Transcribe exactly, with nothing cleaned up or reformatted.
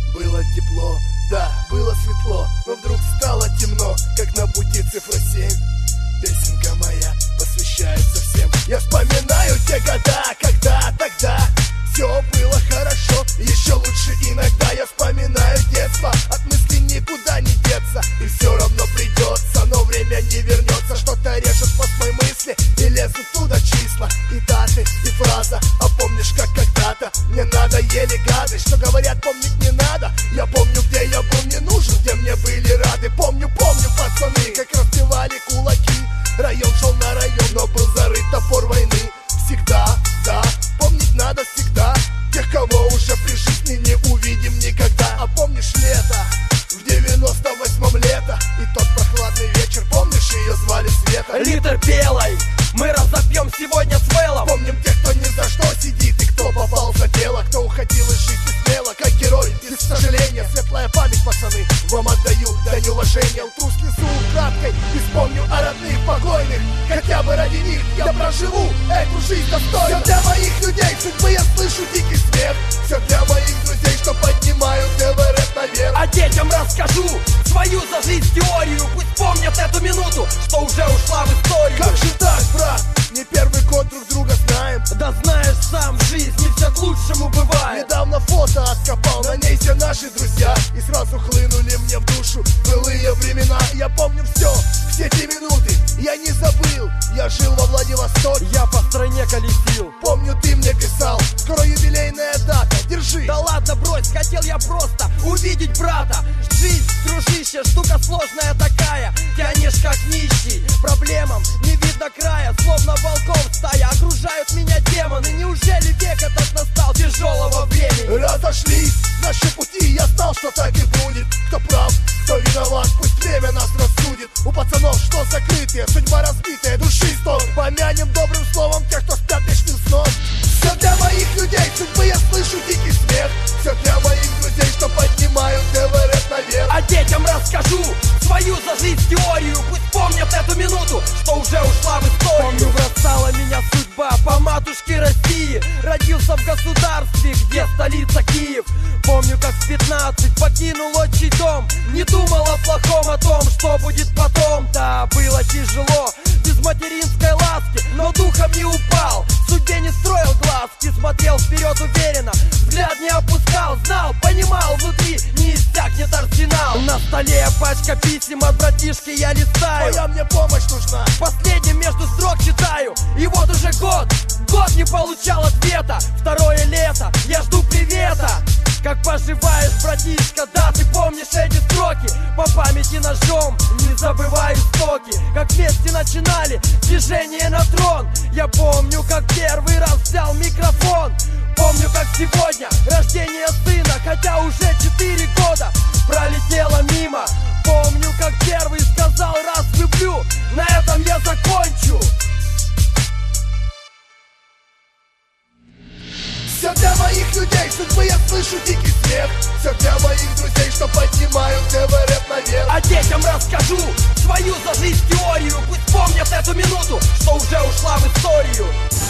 Было тепло, да, было светло, но вдруг стало темно, как на пути цифра семь. Песенка моя посвящается всем. Я вспоминаю те года, когда тогда все было хорошо, еще лучше иногда. Я вспоминаю детство, от мыслей никуда не деться. И все равно придется, но время не вернется. Что-то режет мозг мои мысли, и лезут туда числа, и даты, и фраза. А помнишь, как когда-то мне надоели гады, что говорят, помнить не надо. Я помню, где я был не нужен, где мне были рады. Помню, помню, пацаны, как распевали кулаки. Район шел на район, но был зарыт топор войны. Всегда, да, помнить надо всегда тех, кого уже при жизни не увидим никогда. А помнишь лето, в девяносто восьмом лето, и тот прохладный вечер, помнишь, ее звали Света? Литр белой мы разопьем сегодня с Вэллом. Помним тех, кто ни за что сидит, и кто попал за дело, кто уходил из жизни смело, как герой, без сожаления. Светлая память, пацаны, вам отдаю дань уважения. Утру слезу украдкой и вспомню о родных покойных. Хотя бы ради них я проживу эту жизнь достойно. Все для моих людей, судьбы я слышу дикий смех. Все для моих друзей, что поднимают Эверест наверх. А детям расскажу свою за жизнь теорию. Пусть помнят эту минуту, что уже ушла в историю. Как же так, брат? Не первый год друг друга знаем. Да знаешь сам, в жизни все к лучшему бывает. Недавно фото откопал, на ней все наши друзья, и сразу хлынули мне в душу былые времена. Я помню все, все те минуты, я не забыл. Я жил во Владивостоке, я по стране колесил. Помню, ты мне писал, скоро юбилейная дата, держи. Да ладно, брось, хотел я просто увидеть брата. Жизнь, дружище, штука сложная такая. Тянешь как нищий, проблемам не видно края. Словно волков стая, окружают меня демоны. Неужели век этот настал тяжелого времени? Разошлись наши пути, я знал, что так и будет. Кто прав, кто виноват, пусть время нас рассудит. У пацанов что закрытые, судьба разбитая, души стон. Помянем добрым словом тех, кто спят вечным сном. Все для моих людей, судьбы я слышу дикий смех. Все для моих друзей, что поднимают Эверест наверх. А детям расскажу свою за жизнь теорию. Пусть помнят эту минуту, что уже ушла в историю. Помню, бросала меня судьба по матушке России. Родился в государстве, где столица Киев. Помню, как в пятнадцать покинул отчий дом. Не думал о плохом, о том, что будет потом. Да, было тяжело, без материнской ласки, но духом не упал, судьбе не строил глазки. Смотрел вперед уверенно, взгляд не опускал. Знал, понимал, внутри не иссякнет арсенал. На столе пачка писем от братишки я листаю. Твоя мне помощь нужна. Последним между строк читаю. И вот уже год, год не получал ответа. Второе лето, я жду привета. Как поживаешь, братишка, да, ты помнишь эти строки? По памяти ножом не забываю истоки. Как вместе начинали движение на трон. Я помню, как первый раз взял микрофон. Помню, как сегодня рождение сына, хотя уже четыре года пролетело мимо. Помню, как первый сказал раз люблю. На этом я закончу. Все для моих людей, судьбы я слышу дикий смех. Все для моих друзей, что поднимают Эверест наверх. А детям расскажу свою за жизнь теорию. Пусть помнят эту минуту, что уже ушла в историю.